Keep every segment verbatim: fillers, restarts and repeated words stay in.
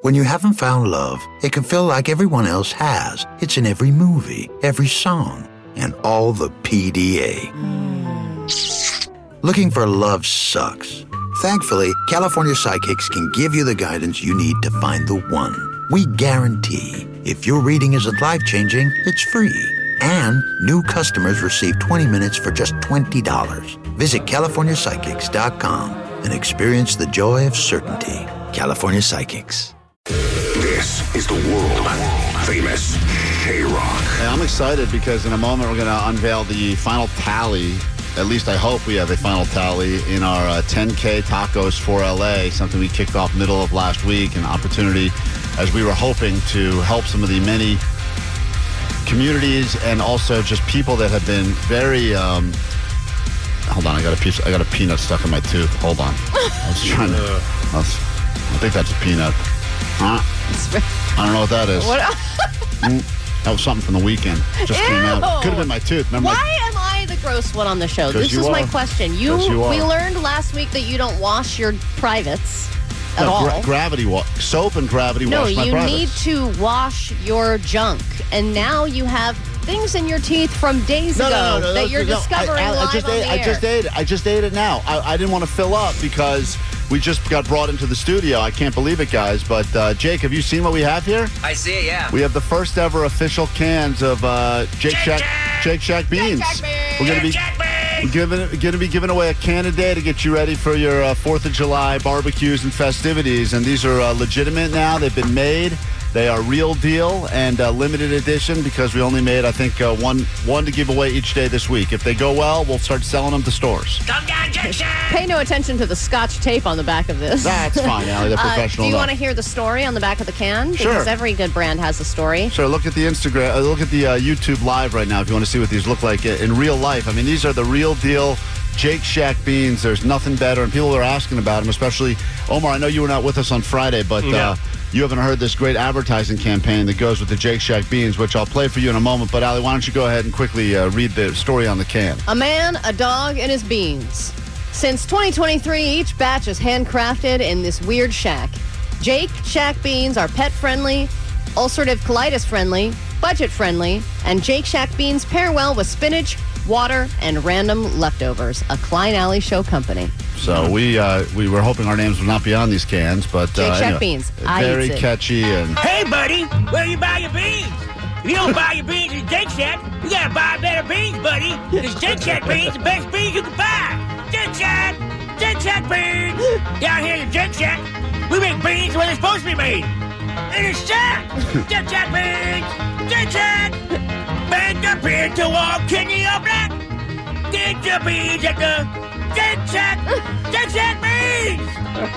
When you haven't found love, it can feel like everyone else has. It's in every movie, every song, and all the P D A. Mm. Looking for love sucks. Thankfully, California Psychics can give you the guidance you need to find the one. We guarantee if your reading isn't life-changing, it's free. And new customers receive twenty minutes for just twenty dollars. Visit California Psychics dot com and experience the joy of certainty. California Psychics. This is the world-famous K-Rock. Hey, I'm excited because in a moment we're going to unveil the final tally. At least I hope we have a final tally in our uh, ten K Tacos for L A, something we kicked off middle of last week, an opportunity as we were hoping to help some of the many communities and also just people that have been very... Um, hold on, I got a piece. I got a peanut stuck in my tooth. Hold on. I was trying to... I, was, I think that's a peanut. Huh? I don't know what that is. What? mm, that was something from the weekend. Just Ew. came out. Could have been my tooth. Remember Why my... am I the gross one on the show? This you is are. my question. You, you we are. learned last week that you don't wash your privates at no, all. gra- gravity wash. Soap and gravity no, wash my you privates. need to wash your junk. And now you have things in your teeth from days no, ago no, no, no, that those- you're no, discovering I, I, I live just on ate, the I air. just ate it. I just ate it now. I, I didn't want to fill up because we just got brought into the studio. I can't believe it, guys. But, uh, Jake, have you seen what we have here? I see it, yeah. We have the first ever official cans of uh, Jake, Jake Shack Shack! Jake Shack beans. Jake Shack beans! We're gonna be Jake Shack beans! we're giving going to be giving away a can a day to get you ready for your uh, Fourth of July barbecues and festivities. And these are uh, legitimate now. They've been made. They are real deal and uh, limited edition because we only made, I think, uh, one one to give away each day this week. If they go well, we'll start selling them to stores. Come down, Jake Shack! Pay no attention to the scotch tape on the back of this. That's fine, Allie. They're Uh, professional do you enough. want to hear the story on the back of the can? Sure. Because every good brand has a story. Sure, look at the Instagram, uh, look at the uh, YouTube live right now if you want to see what these look like in real life. I mean, these are the real deal Jake Shack beans. There's nothing better, and people are asking about them, especially Omar. I know you were not with us on Friday, but Yeah. uh, you haven't heard this great advertising campaign that goes with the Jake Shack beans, which I'll play for you in a moment. But Allie, why don't you go ahead and quickly uh, read the story on the can? A man, a dog, and his beans. Since twenty twenty-three, each batch is handcrafted in this weird shack. Jake Shack beans are pet-friendly, ulcerative colitis-friendly, budget-friendly, and Jake Shack beans pair well with spinach, water, and random leftovers. A Klein Alley Show company. So we uh, we were hoping our names would not be on these cans, but Jake uh, Shack anyway, beans. I very eats it. catchy and. Hey, buddy, where you buy your beans? If you don't buy your beans at Jake Shack, you gotta buy better beans, buddy. Because Jake Shack beans the best beans you can buy. Jake Shack! Jake Shack beans! Down here in Jake Shack, we make beans where they're supposed to be made. In a shack! Jake Shack beans! Jake Shack! Make the beer to all kidney or black! Get your beans at the Jake Shack! Jake Shack beans!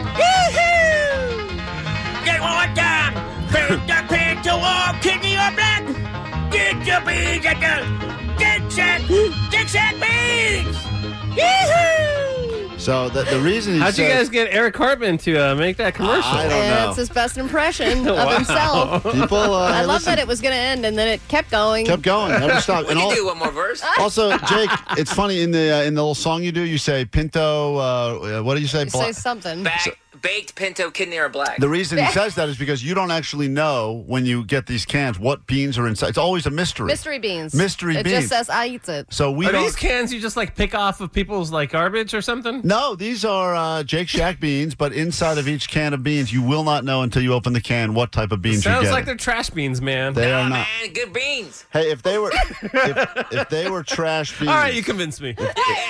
Yee-hoo! Get one time! Make the beer to all kidney or black! Get your beans at the Jake Shack! Jake Shack beans! Yee-hoo! So the, the reason he How'd you says- guys get Eric Cartman to uh, make that commercial? I don't know. It's his best impression of Wow. himself. People, uh, I love listen, that it was going to end, and then it kept going. kept going, never stopped. We And can all- do one more verse. Also, Jake, it's funny in the uh, in the little song you do. You say Pinto. Uh, what do you say? You say something. Back, baked pinto kidney or black. The reason he says that is because you don't actually know when you get these cans what beans are inside. It's always a mystery. Mystery beans. Mystery it beans. just says, I eats it. So we Are don't. these cans you just like pick off of people's like garbage or something? No, these are uh, Jake Shack beans, but inside of each can of beans, you will not know until you open the can what type of beans you're Sounds getting. like they're trash beans, man. They Nah, are not. man, good beans. Hey, if they were, if, if they were trash beans, All right, you convinced me.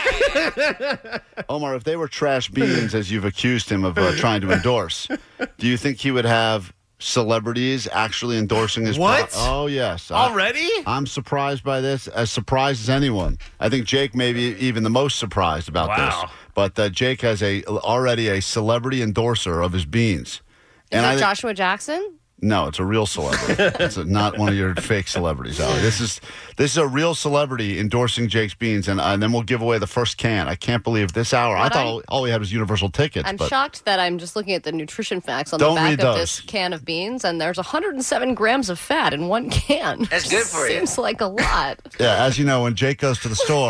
Omar, if they were trash beans, as you've accused him of uh, trying to endorse, do you think he would have celebrities actually endorsing his What? pro- Oh, yes. I- Already? I'm surprised by this, as surprised as anyone. I think Jake may be even the most surprised about Wow. this. But uh, Jake has a already a celebrity endorser of his beans. Is I it think- Joshua Jackson? No, it's a real celebrity. It's a, not one of your fake celebrities, Allie. This is this is a real celebrity endorsing Jake's beans, and, uh, and then we'll give away the first can. I can't believe this hour. I What thought I'm- all, all we had was Universal tickets. I'm but shocked that I'm just looking at the nutrition facts on Don't the back read of those. this can of beans, and there's one hundred seven grams of fat in one can. That's good for you. Seems like a lot. Yeah, as you know, when Jake goes to the store,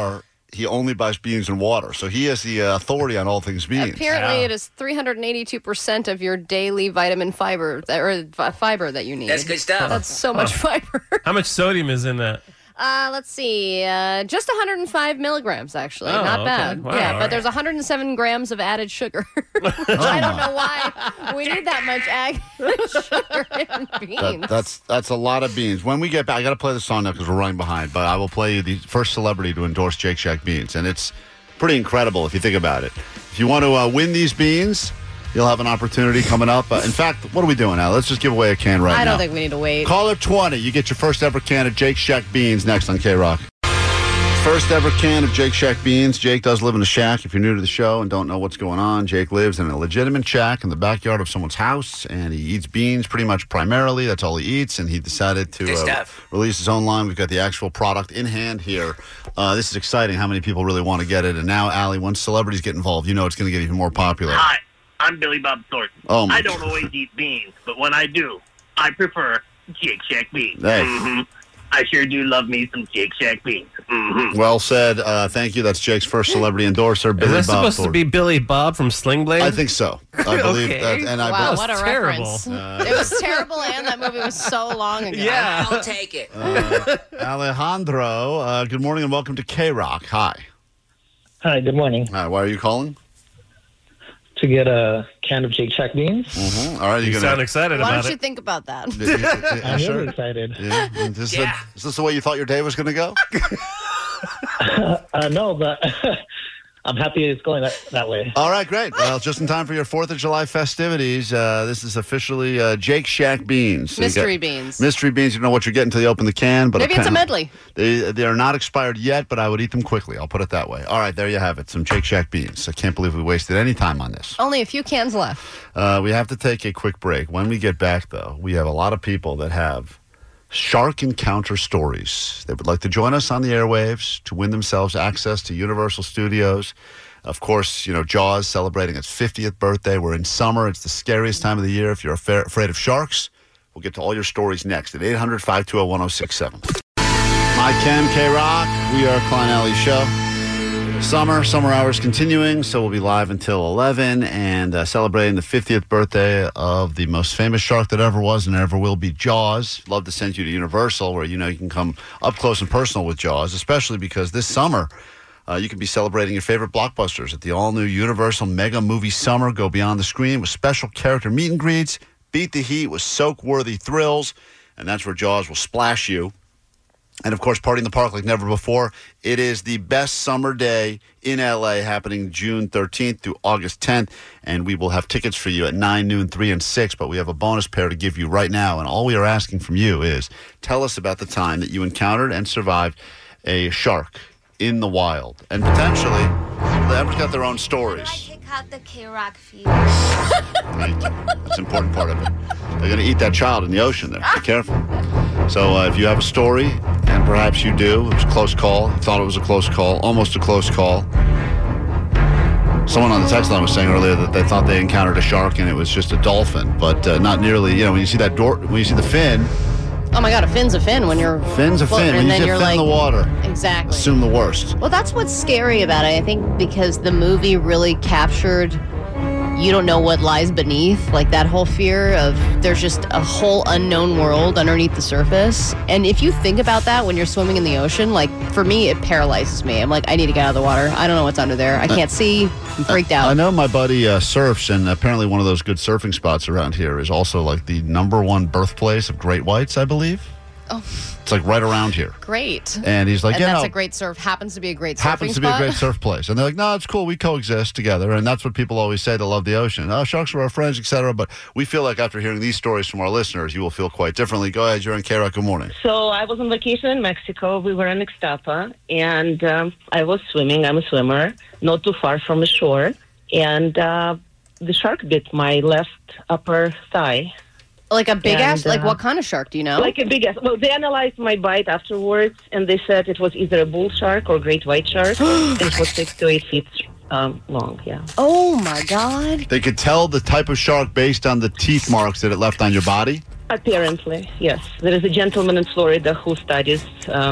he only buys beans and water. So he has the uh, authority on all things beans. Apparently, Yeah. it is three hundred eighty-two percent of your daily vitamin fiber that, or fi- fiber that you need. That's good stuff. That's so much fiber. How much sodium is in that? Uh, let's see. Uh, just one hundred five milligrams, actually. Oh, Not okay. bad. Wow, yeah, all but right. there's one hundred seven grams of added sugar. Which I don't know why we need that much added sugar in beans. That, that's that's a lot of beans. When we get back, I got to play the song now because we're running behind. But I will play you the first celebrity to endorse Shake Shack beans, and it's pretty incredible if you think about it. If you want to uh, win these beans, you'll have an opportunity coming up. Uh, in fact, what are we doing now? Let's just give away a can right now. I don't think we need to wait. Caller twenty, you get your first ever can of Jake Shack beans next on K-Rock. First ever can of Jake Shack beans. Jake does live in a shack. If you're new to the show and don't know what's going on, Jake lives in a legitimate shack in the backyard of someone's house, and he eats beans pretty much primarily. That's all he eats, and he decided to Good uh, stuff. release his own line. We've got the actual product in hand here. Uh, this is exciting how many people really want to get it. And now, Allie, once celebrities get involved, you know it's going to get even more popular. Hi, I'm Billy Bob Thornton. Oh, my I don't always eat beans, but when I do, I prefer Jake Shack beans. Hey. hmm I sure do love me some Jake Shack beans. hmm Well said. Uh, thank you. That's Jake's first celebrity endorser, Is Billy that Bob supposed Thornton. to be Billy Bob from Sling Blade? I think so. I believe Okay. that. And I Wow, believe- what a That's terrible. reference. it was terrible, and that movie was so long ago. Yeah. I'll take it. Alejandro, uh, good morning and welcome to K-Rock. Hi. Hi, good morning. Hi, why are you calling? To get a can of Jake Shack beans. Mm-hmm. All right, You you're sound gonna. excited Why about don't you it. think about that? Yeah, yeah, yeah, I'm sure. really excited. Yeah. Is this, the- Yeah. is this the way you thought your day was going to go? Uh, no, but I'm happy it's going that, that way. All right, great. Well, just in time for your fourth of July festivities, uh, this is officially uh, Jake Shack beans. So you Mystery got- beans. Mystery beans. You don't know what you're getting until you open the can. But Maybe it's a apparently- medley. They they are not expired yet, but I would eat them quickly. I'll put it that way. All right, there you have it. Some Jake Shack beans. I can't believe we wasted any time on this. Only a few cans left. Uh, we have to take a quick break. When we get back, though, we have a lot of people that have shark encounter stories. They would like to join us on the airwaves to win themselves access to Universal Studios. Of course, you know, Jaws celebrating its fiftieth birthday. We're in summer. It's the scariest time of the year if you're affa- afraid of sharks. We'll get to all your stories next at eight hundred, five two zero, one zero six seven. Hi, Ken, K-Rock. We are Klein Alley Show. Summer, summer hours continuing, so we'll be live until eleven and uh, celebrating the fiftieth birthday of the most famous shark that ever was and ever will be, Jaws. Love to send you to Universal where, you know, you can come up close and personal with Jaws, especially because this summer uh, you can be celebrating your favorite blockbusters at the all-new Universal Mega Movie Summer. Go beyond the screen with special character meet and greets, beat the heat with soak-worthy thrills, and that's where Jaws will splash you. And, of course, party in the park like never before. It is the best summer day in L A happening June thirteenth through August tenth. And we will have tickets for you at nine, noon, three, and six. But we have a bonus pair to give you right now. And all we are asking from you is tell us about the time that you encountered and survived a shark in the wild. And potentially, everyone's got their own stories. Kick out the K-Rock feed. Thank you. That's an important part of it. They're going to eat that child in the ocean there. Be careful. So uh, if you have a story, and perhaps you do, it was a close call, you thought it was a close call, almost a close call. Someone on the text line was saying earlier that they thought they encountered a shark and it was just a dolphin, but uh, not nearly. You know, when you see that door, when you see the fin, Oh my God, a fin's a fin when you're fin's a floating, fin. When and you then see a you're fin like in the water, exactly. assume the worst. Well, that's what's scary about it. I think because the movie really captured you don't know what lies beneath, like that whole fear of there's just a whole unknown world underneath the surface. And if you think about that when you're swimming in the ocean, like for me, it paralyzes me. I'm like, I need to get out of the water. I don't know what's under there. I can't see. I'm freaked out. I know my buddy uh, surfs, and apparently one of those good surfing spots around here is also like the number one birthplace of great whites, I believe. Oh. It's like right around here. Great. And he's like, and yeah, that's no, a great surf. Happens to be a great surfing happens to be a spot. great surf place. And they're like, no, it's cool. We coexist together. And that's what people always say. They love the ocean. Oh, sharks are our friends, et cetera. But we feel like after hearing these stories from our listeners, you will feel quite differently. Go ahead. You're on K-Rock. Good morning. So I was on vacation in Mexico. We were in Ixtapa, and um, I was swimming. I'm a swimmer, not too far from the shore. And uh, the shark bit my left upper thigh. Like a big And, ass? Like uh, what kind of shark? Do you know? Like a big ass. Well, they analyzed my bite afterwards, and they said it was either a bull shark or great white shark, and it was six to eight feet um, long, yeah. Oh, my God. They could tell the type of shark based on the teeth marks that it left on your body. Apparently, yes. There is a gentleman in Florida who studies um,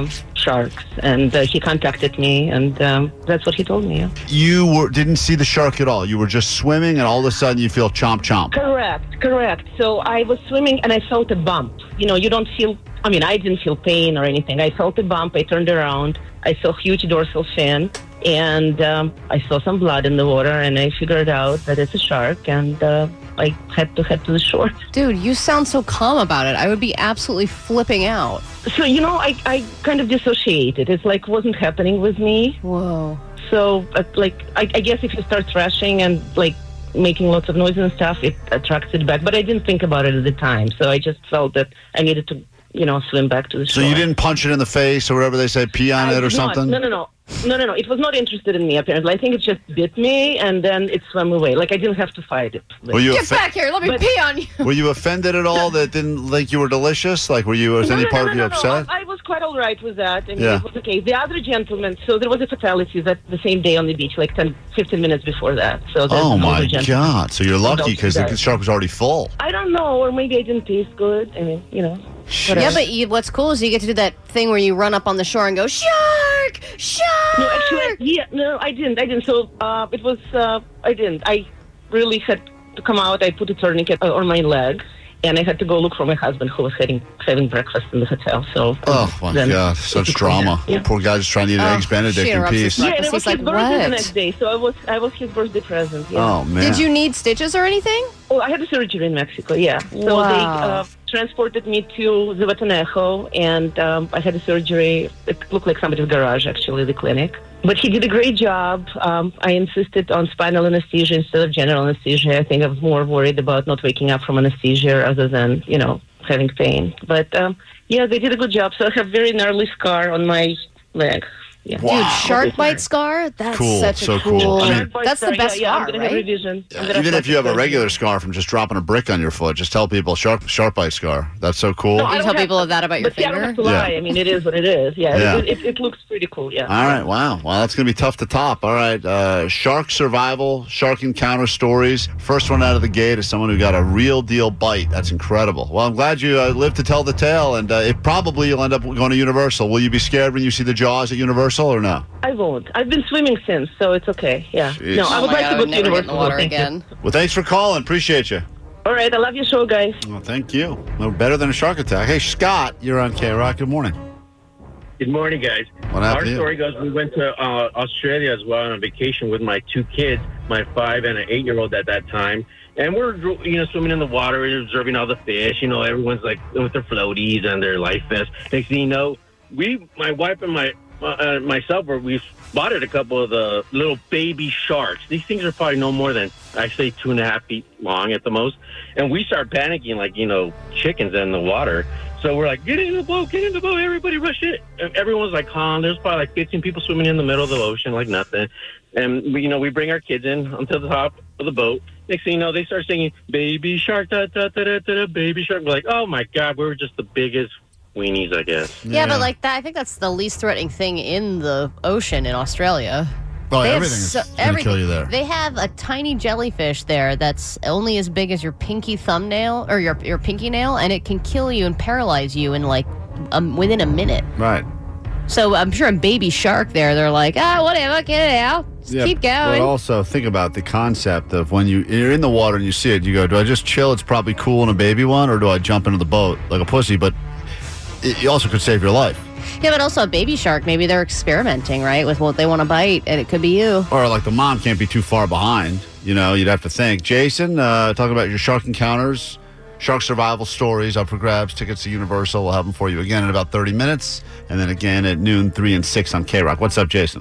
sharks. And uh, he contacted me, and um, that's what he told me. Yeah. You were, didn't see the shark at all. You were just swimming, and all of a sudden you feel chomp chomp. Correct, correct. So I was swimming, and I felt a bump. You know, you don't feel, I mean, I didn't feel pain or anything. I felt a bump. I turned around. I saw huge dorsal fin, and um, I saw some blood in the water, and I figured out that it's a shark, and uh, I had to head to the shore. Dude, you sound so calm about it. I would be absolutely flipping out. So, you know, I, I kind of dissociated. It's like wasn't happening with me. Whoa. So, uh, like, I, I guess if you start thrashing and, like, making lots of noise and stuff, it attracts it back. But I didn't think about it at the time. So I just felt that I needed to, you know, swim back to the shore. So you didn't punch it in the face or whatever they say, pee on I it or did not. something? No, no, no. No, no, no. It was not interested in me, apparently. I think it just bit me, and then it swam away. Like, I didn't have to fight it. Were you Get offe- back here. Let me But- pee on you. Were you offended at all that didn't think you were delicious? Like, were you, was No, any no, part no, of you no, no, upset? no. I, I was quite all right with that. I mean, Yeah. it was okay. The other gentleman, so there was a fatality that the same day on the beach, like ten, fifteen minutes before that. So there's Oh, an my older gentleman. God. So you're lucky because the Adult shark was already full. I don't know, or maybe I didn't taste good. I mean, you know. whatever. Yeah, but you, what's cool is you get to do that thing where you run up on the shore and go, shark, shark. No, actually, I- yeah, no, I didn't. I didn't. So uh, it was, uh, I didn't. I really had to come out. I put a tourniquet on my leg, and I had to go look for my husband who was having, having breakfast in the hotel. So Oh, my then- God. Such drama. Yeah. Poor guy just trying to eat an Oh, Eggs Benedict she in interrupts his peace. Yeah, and it was He's like, his birthday the what? next day, so I was I was his birthday present. Yeah. Oh, man. Did you need stitches or anything? Oh, I had a surgery in Mexico, yeah. So Wow. they uh, transported me to Zihuatanejo, and um, I had a surgery. It looked like somebody's garage, actually, the clinic. But he did a great job. Um, I insisted on spinal anesthesia instead of general anesthesia. I think I was more worried about not waking up from anesthesia rather than, you know, having pain. But, um, yeah, they did a good job. So I have a very gnarly scar on my leg. Yeah. Wow. Dude, shark bite scar? That's Cool, such a so cool. cool. I mean- Shark bite that's the scar, best yeah, yeah, scar, I'm gonna have right? revision. I'm gonna Even have if you have a surgery. regular scar from just dropping a brick on your foot, just tell people shark shark bite scar. That's so cool. No, I You don't tell have- people that about your but see, I don't have finger? to lie. Yeah. I mean, it is what it is. Yeah, Yeah. It, it, it looks pretty cool. Yeah. All right, wow. Well, that's going to be tough to top. All right, uh, shark survival, shark encounter stories. First one out of the gate is someone who got a real deal bite. That's incredible. Well, I'm glad you uh, lived to tell the tale, and uh, it probably you'll end up going to Universal. Will you be scared when you see the Jaws at Universal or no? I won't. I've been swimming since, so it's okay. Yeah. Jeez. No, I Oh would my like God, to I go would to never get in Universal. the water Thank you. again. Well, thanks for calling. Appreciate you. All right, I love your show, guys. Well, thank you. No better than a shark attack. Hey, Scott, you're on K-Rock. Good morning. Good morning, guys. What happened Our to you? story goes, we went to uh, Australia as well on a vacation with my two kids, my five and an eight-year-old at that time. And we're, you know, swimming in the water, observing all the fish. You know, everyone's like with their floaties and their life vests. Next thing you know, we, my wife and my uh, myself, were we spotted a couple of the little baby sharks. These things are probably no more than, I say, two and a half feet long at the most. And we start panicking like, you know, chickens in the water. So we're like, get in the boat, get in the boat, everybody rush it. And everyone's like calm. There's probably like fifteen people swimming in the middle of the ocean like nothing. And, we, you know, we bring our kids in onto the top of the boat. Next thing you know, they start singing, baby shark, da, da, da, da, da, da, baby shark. We're like, oh, my God, we were just the biggest weenies, I guess. Yeah, but like that, I think that's the least threatening thing in the ocean in Australia. Oh, They have everything is so- going to everything. kill you there. They have a tiny jellyfish there that's only as big as your pinky thumbnail or your your pinky nail, and it can kill you and paralyze you in like um, within a minute. Right. So I'm sure a baby shark there, they're like, ah, whatever, get it out, just Yeah, keep going. But also think about the concept of when you, you're in the water and you see it, you go, do I just chill? It's probably cool in a baby one, or do I jump into the boat like a pussy? But it, you also could save your life. Yeah, but also a baby shark, maybe they're experimenting, right, with what they want to bite, and it could be you. Or like the mom can't be too far behind. You know, you'd have to think. Jason, uh, talking about your shark encounters, shark survival stories up for grabs. Tickets to Universal. We'll have them for you again in about thirty minutes. And then again at noon, three and six on K-Rock. What's up, Jason?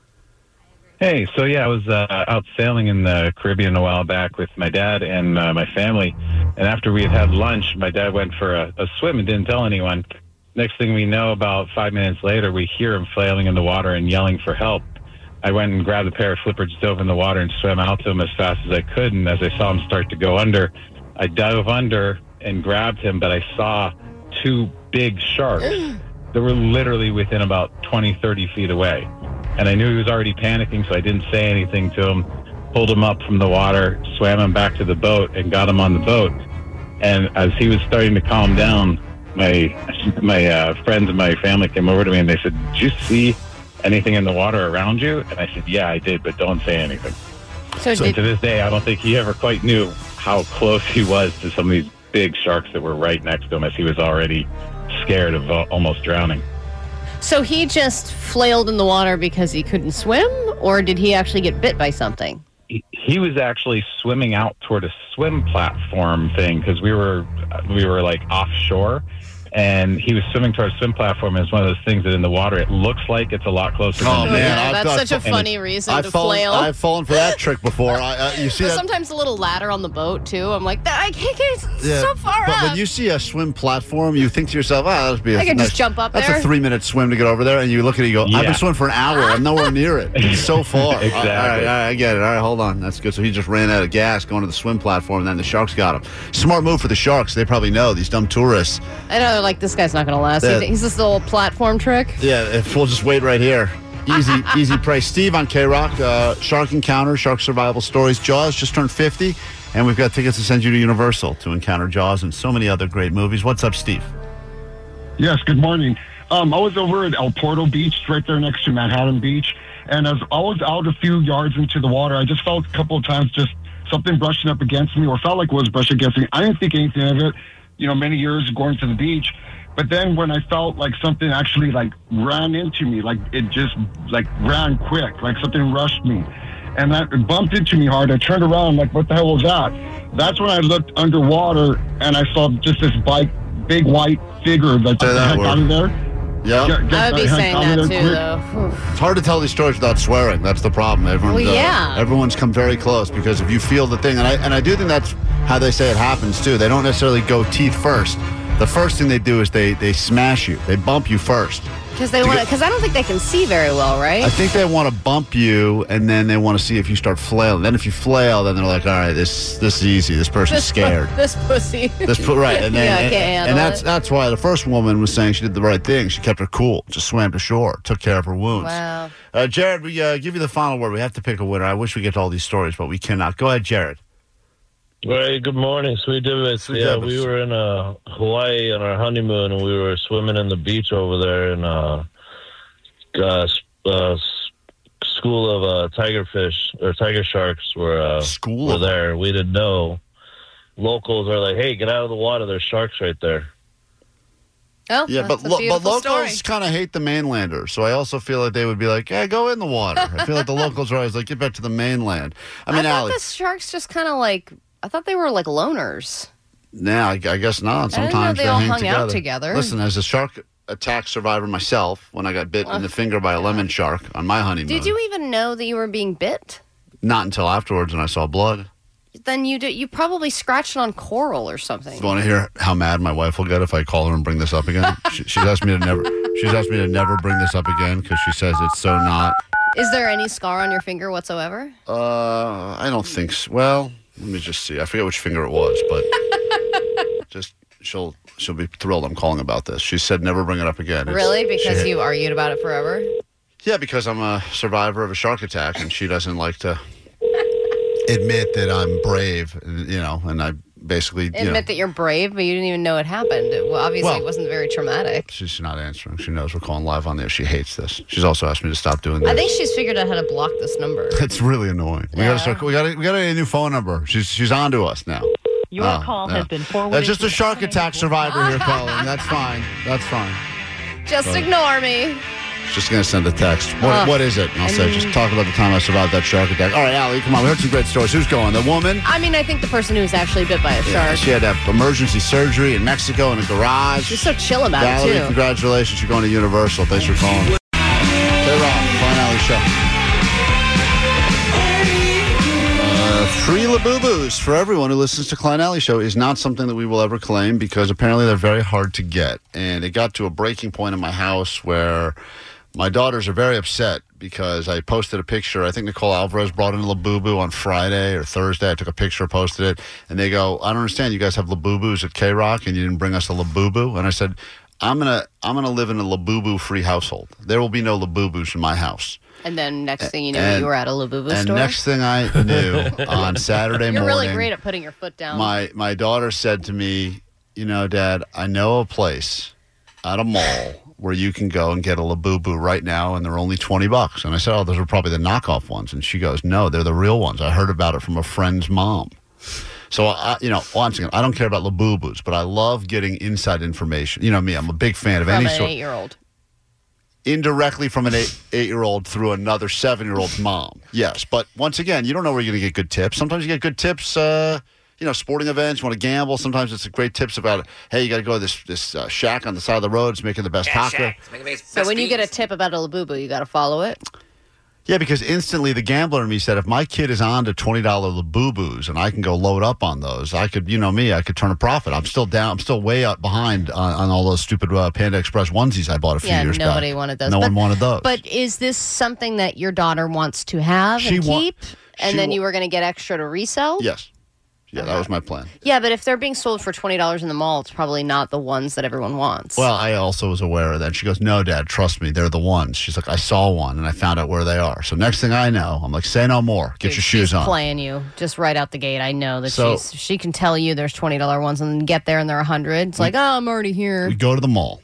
Hey, so yeah, I was uh, out sailing in the Caribbean a while back with my dad and uh, my family. And after we had had lunch, my dad went for a, a swim and didn't tell anyone. Next thing we know, about five minutes later, we hear him flailing in the water and yelling for help. I went and grabbed a pair of flippers, dove in the water, and swam out to him as fast as I could. And as I saw him start to go under, I dove under and grabbed him, but I saw two big sharks that were literally within about twenty, thirty feet away. And I knew he was already panicking, so I didn't say anything to him, pulled him up from the water, swam him back to the boat, and got him on the boat. And as he was starting to calm down, my my uh, friends and my family came over to me and they said, "Did you see anything in the water around you?" And I said, "Yeah, I did, but don't say anything." So, So did, to this day, I don't think he ever quite knew how close he was to some of these big sharks that were right next to him, as he was already scared of uh, almost drowning. so he just flailed in the water because he couldn't swim, or did he actually get bit by something? He, he was actually swimming out toward a swim platform thing because we were we were like offshore. And he was swimming towards a swim platform. And it's one of those things that in the water, it looks like it's a lot closer. Oh, than man. Yeah, I've that's got- such a and funny reason I've to fallen, flail. I've fallen for that trick before. I, uh, you see But that? sometimes a little ladder on the boat, too. I'm like, I can't get Yeah, so far but up. when you see a swim platform, you think to yourself, "Ah, that'll be a I could nice, just jump up That's there." a three-minute swim to get over there." And you look at it, you go, "I've Yeah. been swimming for an hour. I'm nowhere near it. It's so far." Exactly. All right, all right, I get it. All right, hold on. That's good. So he just ran out of gas going to the swim platform, and then the sharks got him. Smart move for the sharks. They probably know, these dumb tourists. I know, like, this guy's not going to last. Yeah. He's this little platform trick. Yeah, if we'll just wait right here. Easy, easy prey. Steve on K-Rock, uh, Shark Encounter, Shark Survival Stories. Jaws just turned fifty, and we've got tickets to send you to Universal to encounter Jaws and so many other great movies. What's up, Steve? Yes, good morning. Um, I was over at El Porto Beach, right there next to Manhattan Beach, and as I was out a few yards into the water, I just felt a couple of times just something brushing up against me, or felt like it was brushing against me. I didn't think anything of it, you know, many years going to the beach. But then when I felt like something actually like ran into me, like it just like ran quick, like something rushed me. And that it bumped into me hard. I turned around, like, what the hell was that? That's when I looked underwater and I saw just this bike, big white figure that Say just that heck word. out of there. Yeah. Get- get I would be the heck saying out of that, there too, quick. though. It's hard to tell these stories without swearing. That's the problem. Everyone, Well, yeah. everyone's come very close because if you feel the thing, and I and I do think that's how they say it happens too. They don't necessarily go teeth first. The first thing they do is they they smash you. They bump you first. Because they To want get- Because I don't think they can see very well, right? I think they want to bump you, and then they want to see if you start flailing. Then if you flail, then they're like, "All right, this this is easy. This person's This pu- scared." This pussy. This put right, and then yeah, I and, can't and handle that's it. that's why the first woman was saying she did the right thing. She kept her cool, just swam to shore, took care of her wounds. Wow. Uh, Jared, we uh, give you the final word. We have to pick a winner. I wish we get to all these stories, but we cannot. Go ahead, Jared. Right, good morning, Sweet Divots. Sweet Yeah, Divots. we were in uh, Hawaii on our honeymoon, and we were swimming in the beach over there, and uh, uh, s- uh, s- school of uh, tigerfish or tiger sharks were uh, school were of there. We didn't know. Locals are like, "Hey, get out of the water! There's sharks right there." Oh, Yeah, but that's a lo- but beautiful locals story. kind of hate the mainlanders, so I also feel like they would be like, "Yeah, go in the water." I feel like the locals are always like, "Get back to the mainland." I mean, I thought Allie, the sharks just kind of like, I thought they were like loners. nah, I, I guess not. I didn't know Sometimes they all hang hung together. out together. Listen, as a shark attack survivor myself, when I got bit in the finger by a lemon shark on my honeymoon, Did you even know that you were being bit? not until afterwards when I saw blood. Then you did, you probably scratched it on coral or something. You want to hear how mad my wife will get if I call her and bring this up again? she, she's asked me to never. She's asked me to never bring this up again because she says it's so not. Is there any scar on your finger whatsoever? Uh, I don't think so. Well, let me just see. I forget which finger it was, but just she'll she'll be thrilled I'm calling about this. She said never bring it up again. It's- Really? Because she- you argued about it forever? Yeah, because I'm a survivor of a shark attack, and she doesn't like to admit that I'm brave. You know, and I basically you Admit know, that you're brave, but you didn't even know it happened. It- well, obviously, Well- it wasn't very traumatic. she's not answering. She knows we're calling live on there. She hates this. She's also asked me to stop doing this. I think she's figured out how to block this number. It's really annoying. We gotta start. We gotta. We gotta get a new phone number. She's she's on to us now. Your Oh, call yeah. has been forwarded. That's just a shark attack survivor here calling. That's fine. That's fine. Just So- ignore me. She's just gonna send a text. What, Ugh. what is it? And I'll say, just talk about the time I survived that shark attack. All right, Allie, come on. We heard some great stories. Who's going? The woman? I mean, I think the person who was actually bit by a Yeah, shark. she had to have emergency surgery in Mexico in a garage. She's so chill about Valerie, it, too. congratulations. You're going to Universal. Thanks for calling. K-Rock, Klein Alley Show. Uh, free Labubu's for everyone who listens to Klein Alley Show is not something that we will ever claim because apparently they're very hard to get. And it got to a breaking point in my house where my daughters are very upset because I posted a picture. I think Nicole Alvarez brought in a Labubu on Friday or Thursday. I took a picture, posted it, and they go, "I don't understand. You guys have Labubus at K-Rock and you didn't bring us a Labubu." And I said, I'm going to I'm gonna live in a Labubu-free household. There will be no Labubus in my house. And then next thing you knew, And- you were at a Labubu And store. next thing I knew, on Saturday You're morning, really great at putting your foot down. my my daughter said to me, you know, Dad, I know a place at a mall where you can go and get a Labubu right now, and they're only twenty bucks. And I said, oh, those are probably the knockoff ones. And she goes, no, they're the real ones. I heard about it from a friend's mom. So, I, you know, once again, I don't care about Labubus, but I love getting inside information. You know me, I'm a big fan of From any an sort. eight-year-old. Indirectly from an eight, eight-year-old through another seven-year-old's mom. Yes, but once again, you don't know where you're going to get good tips. Sometimes you get good tips, uh, you know, sporting events, you want to gamble. Sometimes it's great tips about, hey, you got to go to this this uh, shack on the side of the road. It's making the best Yeah, taco. Shaq. It's making the best So when you beans. get a tip about a Labubu, you got to follow it? Yeah, because instantly the gambler in me said, if my kid is on to twenty dollars Labubus and I can go load up on those, I could, you know me, I could turn a profit. I'm still down. I'm still way up behind on, on all those stupid uh, Panda Express onesies I bought a few Yeah, years back. nobody wanted those. No But- one wanted those. But is this something that your daughter wants to have She and wa- keep? And she then wa- you were going to get extra to resell? Yes. Yeah, that was my plan. Yeah, but if they're being sold for twenty dollars in the mall, it's probably not the ones that everyone wants. Well, I also was aware of that. She goes, no, Dad, trust me. They're the ones. She's like, I saw one, and I found out where they are. So next thing I know, I'm like, say no more. Get Dude, your shoes she's on. playing you just right out the gate. I know that So- she's she can tell you there's twenty dollars ones and then get there and they're one hundred. It's like, oh, I'm already here. We go to the mall,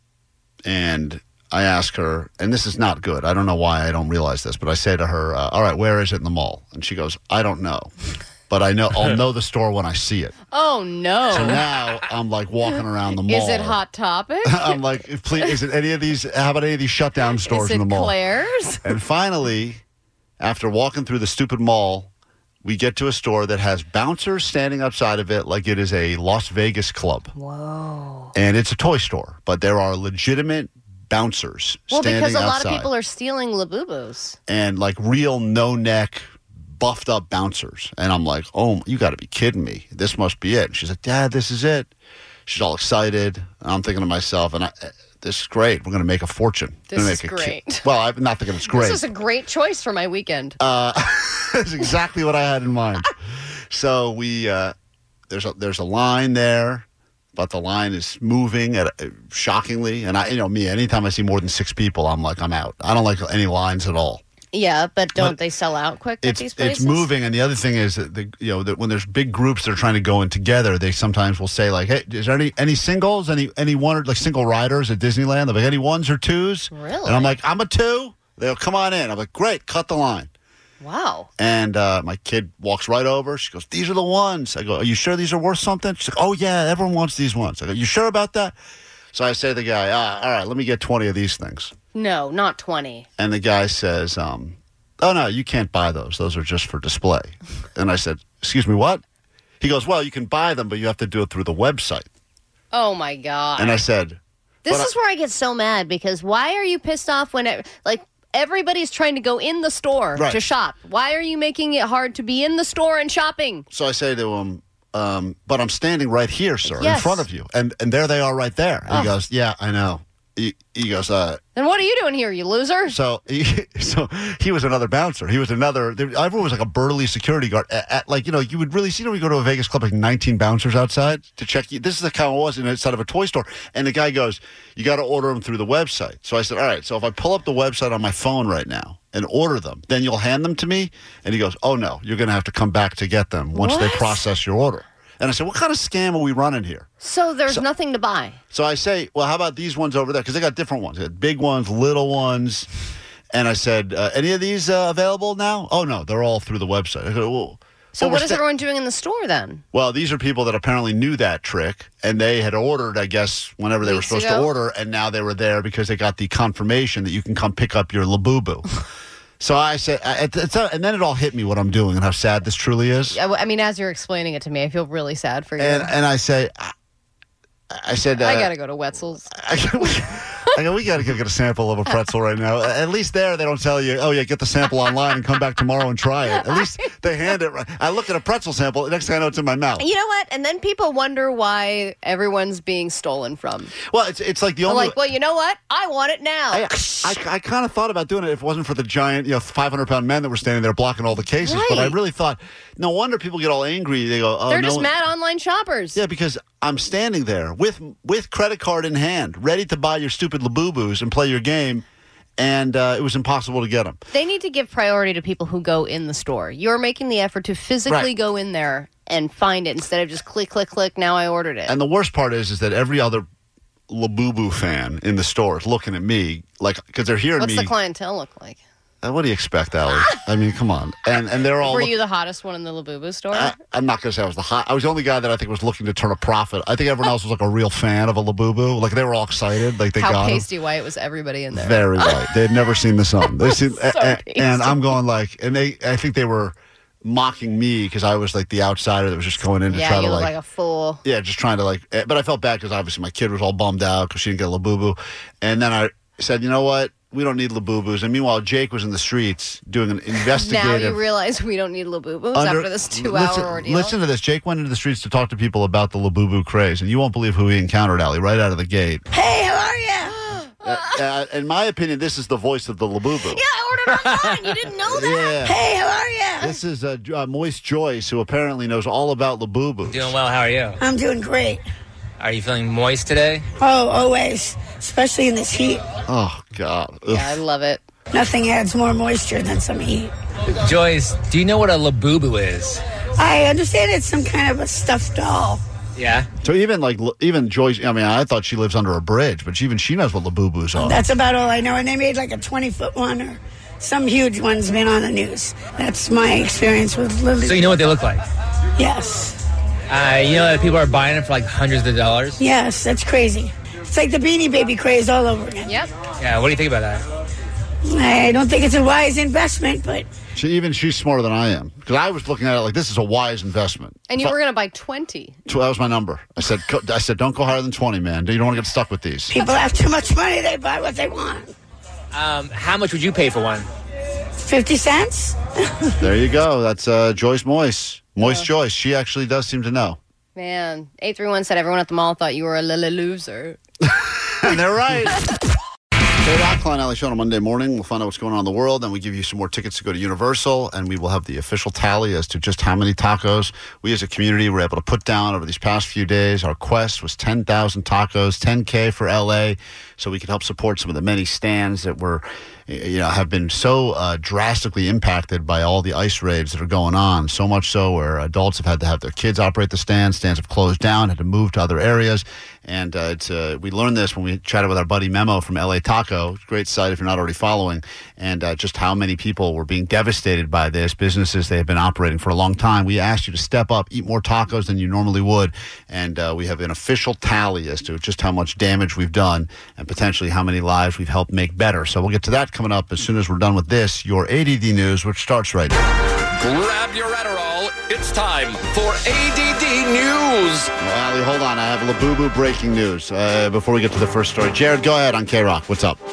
and I ask her, and this is not good. I don't know why I don't realize this, but I say to her, uh, all right, where is it in the mall? And she goes, I don't know. But I know I'll know the store when I see it. Oh, no. So now I'm like walking around the mall. Is it Hot Topic? I'm like, please, is it any of these? How about any of these shutdown stores Is it in the mall? Claire's? And finally, after walking through the stupid mall, we get to a store that has bouncers standing outside of it like it is a Las Vegas club. Whoa. And it's a toy store, but there are legitimate bouncers Well, standing because a lot outside. of people are stealing Labubus. And like real no-neck, buffed up bouncers. And I'm like, oh, you got to be kidding me. This must be it. And she's like, Dad, this is it. She's all excited. And I'm thinking to myself, and I, this is great. We're going to make a fortune. This Gonna is make a ki- great. well, I'm not thinking it's great. This is a great choice for my weekend. Uh, that's exactly what I had in mind. So we uh, there's a there's a line there, but the line is moving at a, shockingly. And I, you know, me, anytime I see more than six people, I'm like, I'm out. I don't like any lines at all. Yeah, but don't But they sell out quick at It's these places? it's moving, and the other thing is that the, you know that when there's big groups that are trying to go in together, they sometimes will say like, "Hey, is there any any singles, any any one or like single riders at Disneyland? They're like, any ones or twos?" Really? And I'm like, I'm a two. They'll come on in. I'm like, great, cut the line. Wow. And uh, my kid walks right over. She goes, these are the ones. I go, are you sure these are worth something? She's like, oh, yeah, everyone wants these ones. I go, you sure about that? So I say to the guy, ah, all right, let me get twenty of these things. No, not twenty. And the guy says, um, oh, no, you can't buy those. Those are just for display. And I said, excuse me, what? He goes, well, you can buy them, but you have to do it through the website. Oh, my God. And I said, This but is where I get so mad because why are you pissed off when, it, like, everybody's trying to go in the store Right. to shop? Why are you making it hard to be in the store and shopping? So I say to him, um, but I'm standing right here, sir, in Yes. front of you. And and there they are right there. And Oh. he goes, yeah, I know. He, he goes, uh, Then what are you doing here, you loser? So he, so he was another bouncer. He was another. There, everyone was like a burly security guard. At, at, like you know, you would really see. You know, we go to a Vegas club, like nineteen bouncers outside to check you. This is the how it was inside of a toy store. And the guy goes, "You got to order them through the website." So I said, "All right. So if I pull up the website on my phone right now and order them, then you'll hand them to me." And he goes, "Oh no, you're going to have to come back to get them once they What? process your order." And I said, "What kind of scam are we running here?" So there's So- nothing to buy. So I say, well, how about these ones over there? Because they got different ones. They got big ones, little ones. And I said, uh, any of these uh, available now? Oh, no, they're all through the website. I go, well, So well, what we're is sta- everyone doing in the store then? Well, these are people that apparently knew that trick, and they had ordered, I guess, whenever they Weeks were supposed ago? to order, and now they were there because they got the confirmation that you can come pick up your Labubu. So I said, I- it's, it's, and then it all hit me what I'm doing and how sad this truly is. I, I mean, as you're explaining it to me, I feel really sad for you. And and I say, I, I said, uh, I gotta go to Wetzel's. I go, we got to go get a sample of a pretzel right now. At least there, they don't tell you, oh, yeah, get the sample online and come back tomorrow and try it. At least they hand it right. I look at a pretzel sample, the next thing I know, it's in my mouth. You know what? And then people wonder why everyone's being stolen from. Well, it's it's like the I'm only... like, well, you know what? I want it now. I, I, I kind of thought about doing it if it wasn't for the giant, you know, five hundred pound men that were standing there blocking all the cases. But I Right. really thought, no wonder people get all angry. They go, oh, They're no just one- mad online shoppers. Yeah, because I'm standing there with with credit card in hand, ready to buy your stupid Labubus and play your game, and uh, it was impossible to get them. They need to give priority to people who go in the store. You're making the effort to physically Right. go in there and find it instead of just click, click, click. Now I ordered it. And the worst part is, is that every other Labubu fan in the store is looking at me like because they're hearing What's me. What's the clientele look like? Uh, what do you expect, Allie? I mean, come on. And and they're all. Were look- you the hottest one in the Labubu store? I, I'm not going to say I was the hot. I was the only guy that I think was looking to turn a profit. I think everyone else was like a real fan of a Labubu. Like they were all excited. Like they How got 'em. pasty white was everybody in there? Very white. They had never seen the sun. They seen, So a- a- pasty. and I'm going like, and they. I think they were mocking me because I was like the outsider that was just going in to Yeah, try you to look like, like a fool. yeah, just trying to like. eh, But I felt bad because obviously my kid was all bummed out because she didn't get a Labubu, and then I said, you know what? We don't need Labubus. And meanwhile, Jake was in the streets doing an investigative. Now you realize we don't need Labubus Under- after this two-hour listen, ordeal. Listen to this. Jake went into the streets to talk to people about the Labubu craze, and you won't believe who he encountered, Allie, right out of the gate. Hey, how are you? Uh, uh, in my opinion, this is the voice of the Labubu. Yeah, I ordered online. You didn't know that? Yeah. Hey, how are you? This is uh, uh, Moist Joyce, who apparently knows all about Labubu. Doing well. How are you? I'm doing great. Are you feeling moist today? Oh, always. Especially in this heat. Oh, God. Ugh. Yeah, I love it. Nothing adds more moisture than some heat. Joyce, do you know what a Labubu is? I understand it's some kind of a stuffed doll. Yeah. So even like l- even Joyce, I mean, I thought she lives under a bridge, but even she knows what Labubus are. That's about all I know. And they made like a twenty-foot one or some huge one's been on the news. That's my experience with Lily. So you know what they look like? Yes. Uh, you know that people are buying it for like hundreds of dollars? Yes, that's crazy. It's like the Beanie Baby craze all over again. Yep. Yeah, what do you think about that? I don't think it's a wise investment, but She, even she's smarter than I am because I was looking at it like this is a wise investment. And you So- were going to buy twenty. So that was my number. I said, co- I said, don't go higher than twenty, man. You don't want to get stuck with these. people have too much money. They buy what they want. Um, how much would you pay for one? fifty cents? There you go. That's uh, Joyce Moist. Moist Joyce. She actually does seem to know. Man, eight three one said everyone at the mall thought you were a little loser. And they're right. Hey, Rock, Klein Alley Show on a Monday morning. We'll find out what's going on in the world, and we give you some more tickets to go to Universal, and we will have the official tally as to just how many tacos we as a community were able to put down over these past few days. Our quest was ten thousand tacos, ten K for L A, so we can help support some of the many stands that were, you know, have been so uh, drastically impacted by all the ICE raids that are going on. So much so where adults have had to have their kids operate the stands. Stands have closed down, had to move to other areas. And uh, it's uh, we learned this when we chatted with our buddy Memo from L A Taco. Great site if you're not already following. And uh, just how many people were being devastated by this. Businesses they have been operating for a long time. We asked you to step up, eat more tacos than you normally would. And uh, we have an official tally as to just how much damage we've done and potentially how many lives we've helped make better. So we'll get to that coming up as soon as we're done with this, your A D D news, which starts right now. Grab your Adderall. It's time for A D D News. Well, Allie, hold on. I have Labubu breaking news uh, before we get to the first story. Jared, go ahead on K-Rock. What's up?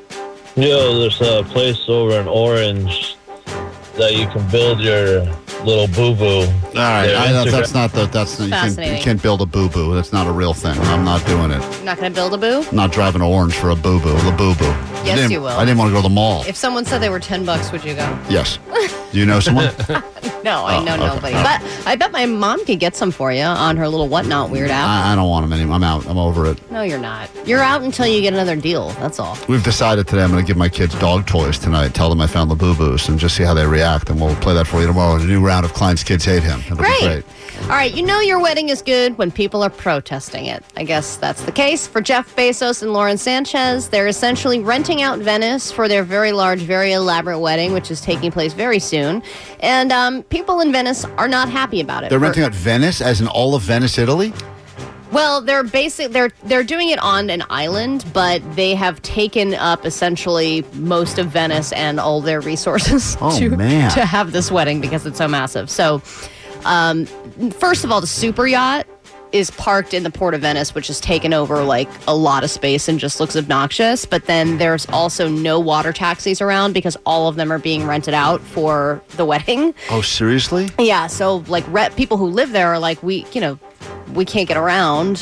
Yo, there's a place over in Orange that you can build your little boo-boo. All right, Their I, that's, Instagram- that's not the that's you can't, you Fascinating. can't build a boo boo. That's not a real thing. I'm not doing it. You're not going to build a boo? I'm not driving to Orange for a boo boo. A boo boo. Yes, you will. I didn't want to go to the mall. If someone said they were ten bucks, would you go? Yes. Do you know someone? No, I Oh, know okay. nobody. All right. But I bet my mom could get some for you on her little whatnot weird app. I, I don't want them anymore. I'm out. I'm over it. No, you're not. You're out until you get another deal. That's all. We've decided today I'm going to give my kids dog toys tonight. Tell them I found Labubu's and just see how they react. And we'll play that for you tomorrow. A new round of Klein's Kids Hate Him. It'll Great. be great. All right, you know your wedding is good when people are protesting it. I guess that's the case for Jeff Bezos and Lauren Sanchez. They're essentially renting out Venice for their very large, very elaborate wedding, which is taking place very soon. And um, people in Venice are not happy about it. They're For- renting out Venice, as in all of Venice, Italy? Well, they're basic. They're they're doing it on an island, but they have taken up essentially most of Venice and all their resources Oh, to man. to have this wedding because it's so massive. So, um, first of all, the super yacht is parked in the port of Venice, which has taken over like a lot of space and just looks obnoxious. But then there's also no water taxis around because all of them are being rented out for the wedding. Oh, seriously? Yeah, so like re- people who live there are like, we, you know, we can't get around.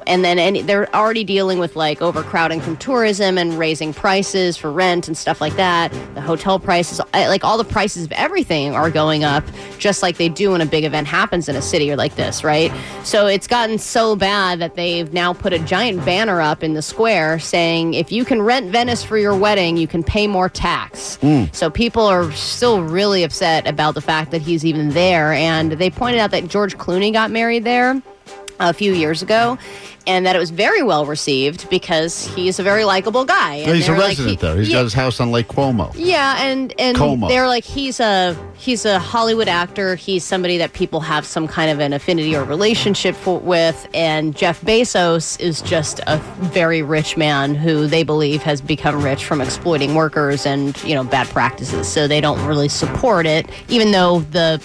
and then and they're already dealing with like overcrowding from tourism and raising prices for rent and stuff like that. The hotel prices, like all the prices of everything are going up, just like they do when a big event happens in a city or like this, right? So it's gotten so bad that they've now put a giant banner up in the square saying, if you can rent Venice for your wedding, you can pay more tax. Mm. So people are still really upset about the fact that he's even there. And they pointed out that George Clooney got married there a few years ago, and that it was very well received because he's a very likable guy. And yeah, he's a like, resident he, there. He's yeah, got his house on Lake Como. Yeah, and and Como. they're like, he's a he's a Hollywood actor. He's somebody that people have some kind of an affinity or relationship for, with. And Jeff Bezos is just a very rich man who they believe has become rich from exploiting workers and, you know, bad practices. So they don't really support it, even though the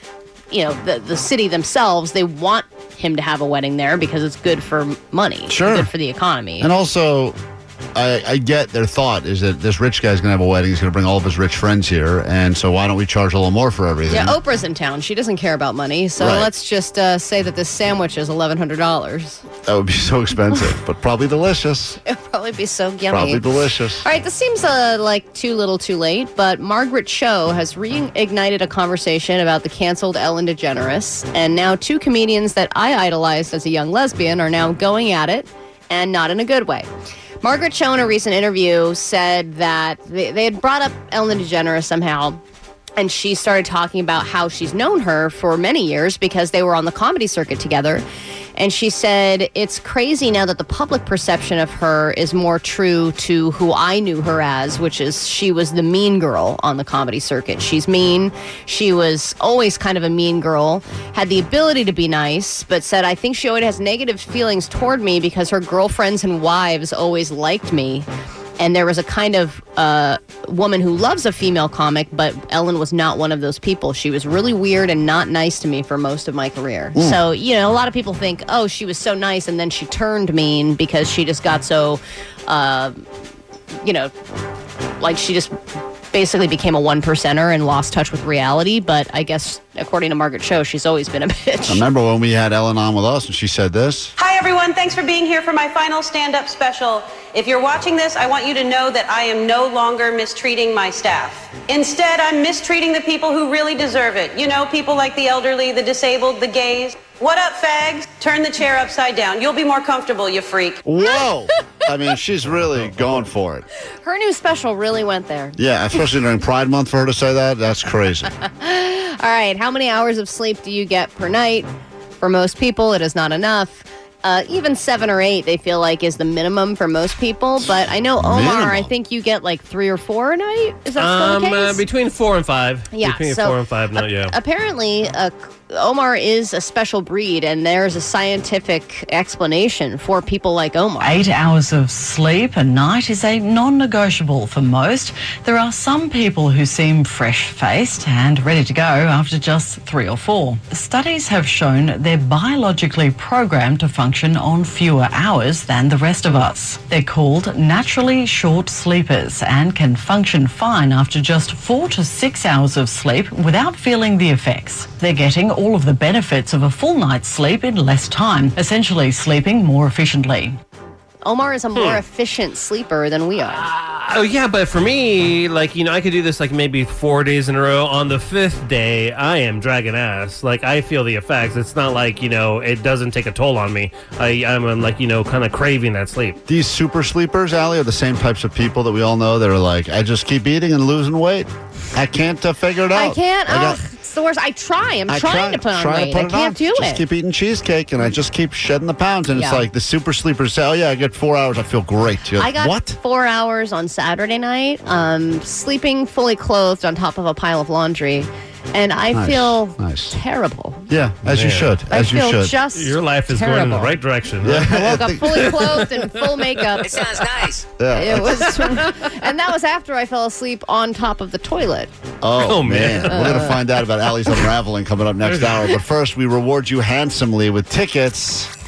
you know the the city themselves, they want him to have a wedding there because it's good for money. Sure. Good for the economy. And also, I, I get their thought is that this rich guy's going to have a wedding. He's going to bring all of his rich friends here. And so why don't we charge a little more for everything? Yeah, Oprah's in town. She doesn't care about money. So Right. let's just uh, say that this sandwich is eleven hundred dollars. That would be so expensive, but probably delicious. It'll probably be so yummy. Probably delicious. All right, this seems uh, like too little too late, but Margaret Cho has reignited a conversation about the canceled Ellen DeGeneres, and now two comedians that I idolized as a young lesbian are now going at it, and not in a good way. Margaret Cho in a recent interview said that they, they had brought up Ellen DeGeneres somehow, and she started talking about how she's known her for many years because they were on the comedy circuit together. And she said, it's crazy now that the public perception of her is more true to who I knew her as, which is she was the mean girl on the comedy circuit. She's mean. She was always kind of a mean girl, had the ability to be nice, but said, I think she always has negative feelings toward me because her girlfriends and wives always liked me. And there was a kind of uh, woman who loves a female comic, but Ellen was not one of those people. She was really weird and not nice to me for most of my career. Mm. So, you know, a lot of people think, oh, she was so nice and then she turned mean because she just got so, uh, you know, like she just basically became a one percenter and lost touch with reality. But I guess, according to Margaret Cho, she's always been a bitch. I remember when we had Ellen on with us and she said this. Hi, everyone. Thanks for being here for my final stand-up special. If you're watching this, I want you to know that I am no longer mistreating my staff. Instead, I'm mistreating the people who really deserve it. You know, people like the elderly, the disabled, the gays. What up, fags? Turn the chair upside down. You'll be more comfortable, you freak. Whoa! I mean, she's really going for it. Her new special really went there. Yeah, especially during Pride Month for her to say that, that's crazy. All right, how many hours of sleep do you get per night? For most people, it is not enough. Uh, even seven or eight, they feel like, is the minimum for most people. But I know, Omar, Minimum. I think you get like three or four a night. Is that Um, still the uh, case? between four and five. Yeah, Between so four and five, no, yeah. Apparently, uh, Omar is a special breed, and there's a scientific explanation for people like Omar. Eight hours of sleep a night is a non-negotiable for most. There are some people who seem fresh-faced and ready to go after just three or four. Studies have shown they're biologically programmed to function on fewer hours than the rest of us. They're called naturally short sleepers and can function fine after just four to six hours of sleep without feeling the effects. They're getting all of the benefits of a full night's sleep in less time, essentially sleeping more efficiently. Omar is a more Hmm. efficient sleeper than we are. Oh, yeah, but for me, like, you know, I could do this, like, maybe four days in a row. On the fifth day, I am dragging ass. Like, I feel the effects. It's not like, you know, it doesn't take a toll on me. I, I'm, um, like, you know, kind of craving that sleep. These super sleepers, Allie, are the same types of people that we all know that are like, I just keep eating and losing weight. I can't uh, figure it out. I can't. I got- Ugh, it's the worst. I try. I'm I trying try- to put on try to weight. put I it can't on. do Just it. keep eating cheesecake, and I just keep shedding the pounds. And it's Yeah. like the super sleepers say, oh, yeah, I get four hours. I feel great. You're I like, got what? four hours on Saturday night, um, sleeping fully clothed on top of a pile of laundry, and I Nice, feel nice. terrible. Yeah, as you Man. should. I As you feel should. just Your life is going in the terrible. right direction. Yeah. Huh? I woke up fully clothed and full makeup. It sounds nice. Yeah. It was, and that was after I fell asleep on top of the toilet. Oh, Oh, man. man. We're going to find out about Allie's Unraveling coming up next hour. But first, we reward you handsomely with tickets